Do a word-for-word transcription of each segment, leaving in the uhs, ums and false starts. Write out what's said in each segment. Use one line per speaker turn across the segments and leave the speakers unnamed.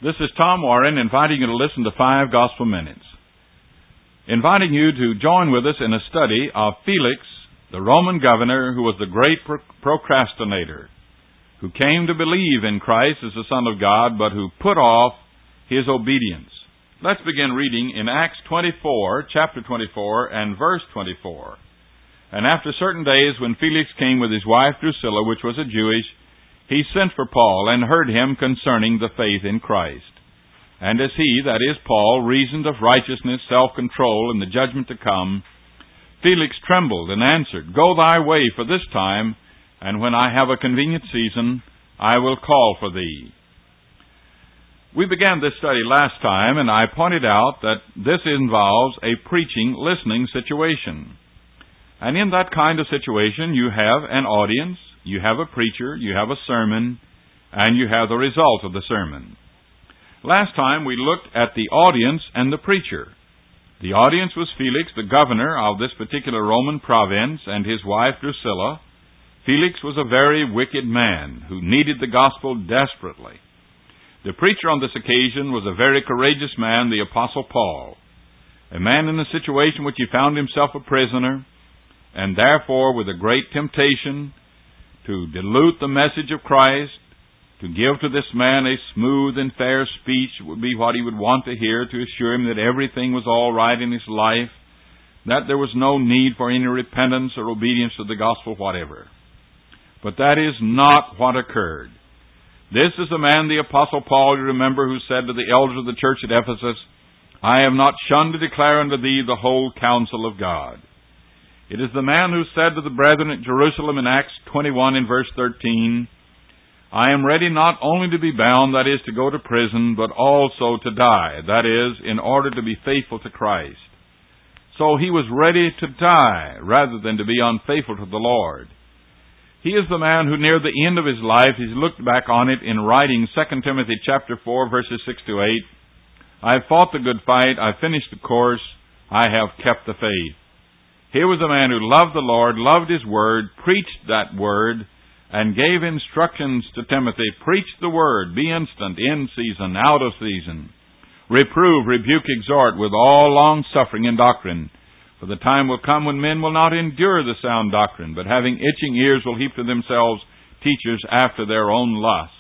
This is Tom Warren inviting you to listen to Five Gospel Minutes. Inviting you to join with us in a study of Felix, the Roman governor who was the great pro- procrastinator, who came to believe in Christ as the Son of God, but who put off his obedience. Let's begin reading in Acts twenty-four, chapter twenty-four, and verse twenty-four. And after certain days, when Felix came with his wife Drusilla, which was a Jewish, he sent for Paul, and heard him concerning the faith in Christ. And as he, that is Paul, reasoned of righteousness, self-control, and the judgment to come, Felix trembled and answered, Go thy way for this time, and when I have a convenient season, I will call for thee. We began this study last time, and I pointed out that this involves a preaching, listening situation. And in that kind of situation, you have an audience, you have a preacher, you have a sermon, and you have the result of the sermon. Last time we looked at the audience and the preacher. The audience was Felix, the governor of this particular Roman province, and his wife Drusilla. Felix was a very wicked man who needed the gospel desperately. The preacher on this occasion was a very courageous man, the Apostle Paul, a man in a situation which he found himself a prisoner, and therefore with a great temptation to dilute the message of Christ, to give to this man a smooth and fair speech would be what he would want to hear, to assure him that everything was all right in his life, that there was no need for any repentance or obedience to the gospel whatever. But that is not what occurred. This is the man, the Apostle Paul, you remember, who said to the elders of the church at Ephesus, I have not shunned to declare unto thee the whole counsel of God. It is the man who said to the brethren at Jerusalem in Acts twenty-one in verse thirteen, I am ready not only to be bound, that is, to go to prison, but also to die, that is, in order to be faithful to Christ. So he was ready to die rather than to be unfaithful to the Lord. He is the man who near the end of his life, he's looked back on it in writing Second Timothy chapter four, verses six to eight, I have fought the good fight, I have finished the course, I have kept the faith. Here was a man who loved the Lord, loved His Word, preached that Word, and gave instructions to Timothy. Preach the Word, be instant, in season, out of season. Reprove, rebuke, exhort with all long-suffering and doctrine. For the time will come when men will not endure the sound doctrine, but having itching ears will heap to themselves teachers after their own lusts.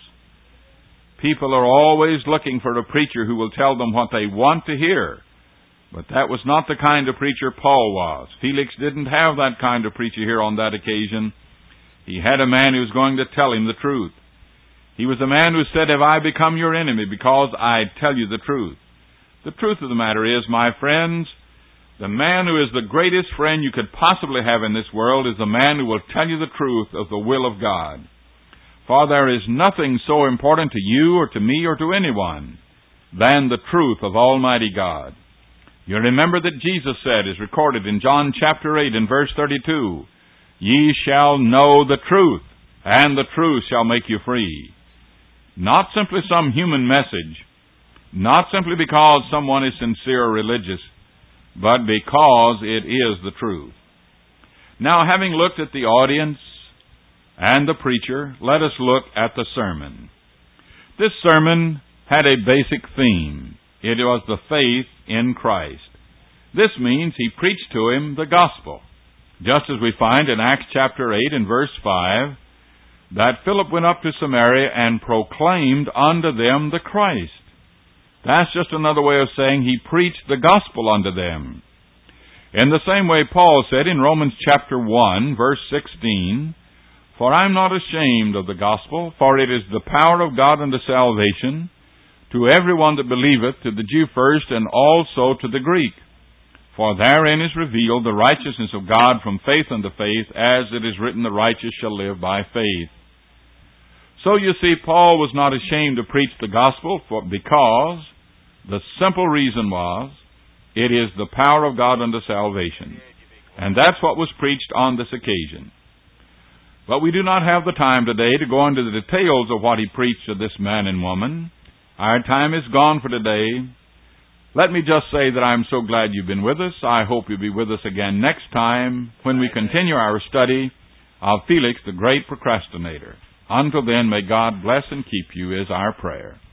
People are always looking for a preacher who will tell them what they want to hear. But that was not the kind of preacher Paul was. Felix didn't have that kind of preacher here on that occasion. He had a man who was going to tell him the truth. He was a man who said, Have I become your enemy because I tell you the truth? The truth of the matter is, my friends, the man who is the greatest friend you could possibly have in this world is the man who will tell you the truth of the will of God. For there is nothing so important to you or to me or to anyone than the truth of Almighty God. You remember that Jesus said, is recorded in John chapter eight and verse thirty-two, Ye shall know the truth, and the truth shall make you free. Not simply some human message, not simply because someone is sincere or religious, but because it is the truth. Now, having looked at the audience and the preacher, let us look at the sermon. This sermon had a basic theme. It was the faith in Christ. This means he preached to him the gospel. Just as we find in Acts chapter eight and verse five, that Philip went up to Samaria and proclaimed unto them the Christ. That's just another way of saying he preached the gospel unto them. In the same way Paul said in Romans chapter one, verse sixteen, For I am not ashamed of the gospel, for it is the power of God unto salvation, to everyone that believeth, to the Jew first, and also to the Greek. For therein is revealed the righteousness of God from faith unto faith, as it is written, The righteous shall live by faith. So you see, Paul was not ashamed to preach the gospel, for, because the simple reason was, it is the power of God unto salvation. And that's what was preached on this occasion. But we do not have the time today to go into the details of what he preached to this man and woman. Our time is gone for today. Let me just say that I'm so glad you've been with us. I hope you'll be with us again next time when we continue our study of Felix, the great procrastinator. Until then, may God bless and keep you is our prayer.